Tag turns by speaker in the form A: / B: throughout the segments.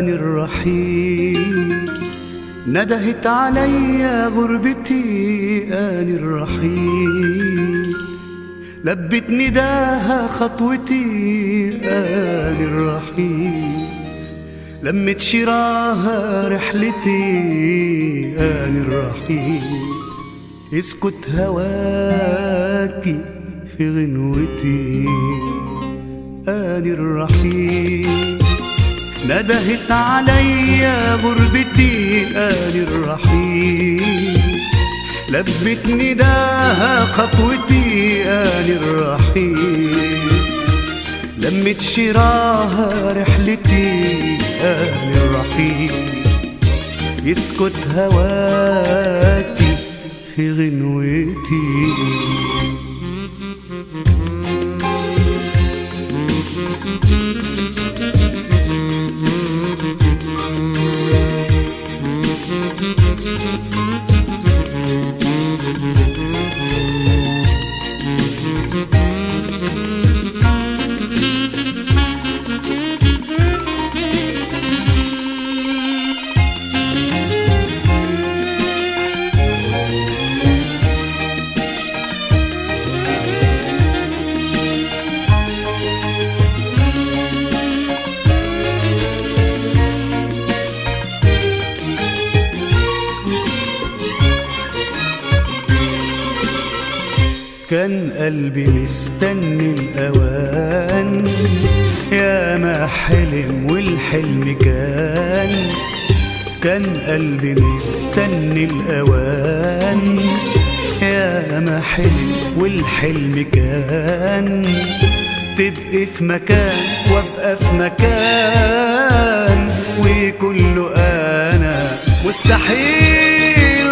A: آن الرحيل، ندهت علي غربتي آن الرحيل، لبت نداها خطوتي آن الرحيل، لمت شراها رحلتي آن الرحيل، اسكت هواكي في غنوتي آن الرحيل، ندهت علي غربتي آن الرحيل، لبت نداها خطوتي آن الرحيل، لمت شراها رحلتي آن الرحيل، يسكت هواكي في غنوتي. كان قلبي مستني الأوان، يا ما حلم والحلم كان قلبي مستني الأوان، يا ما حلم والحلم كان، تبقي في مكان وابقى في مكان، وكله أنا مستحيل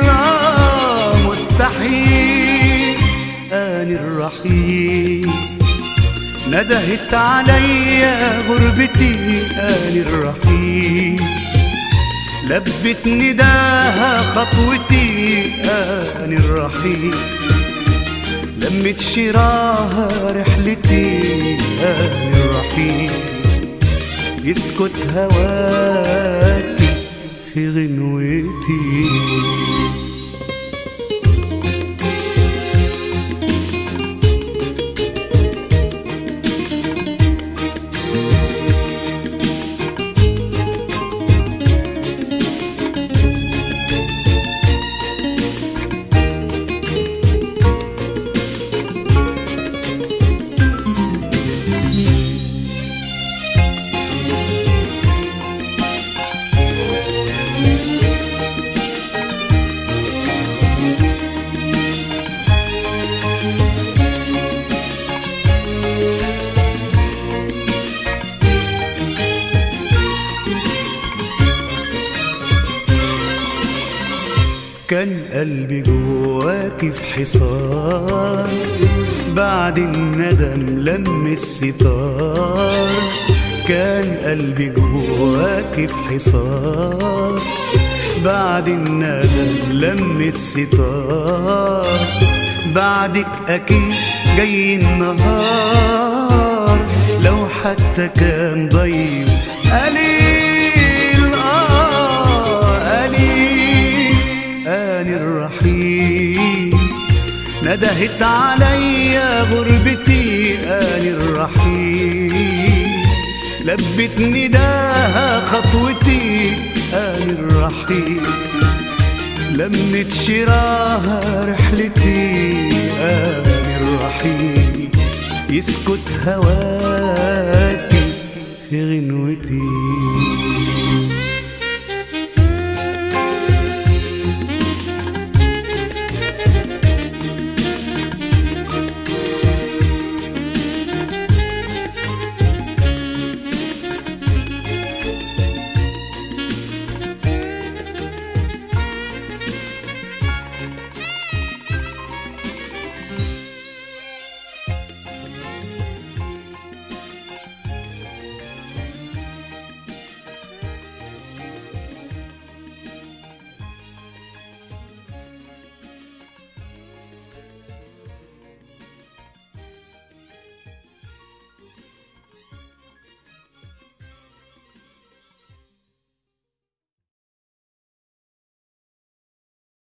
A: مستحيل. آن الرحيل، ندهت علي غربتي آن الرحيل، لبت نداها خطوتي آن الرحيل، لمت شراها رحلتي آن الرحيل، يسكت هواكي في غنوتي. كان قلبي جواكي في حصار، بعد الندم لم الستار، كان قلبي جواكي في حصار، بعد الندم لم الستار، بعدك أكيد جاي النهار، لو حتى كان ضيق قليل قليل. آن الرحيل، ندهت علي غربتي آن الرحيل، لبت نداها خطوتي آن الرحيل، لمت شراها رحلتي آن الرحيل، يسكت هواكي في غنوتي.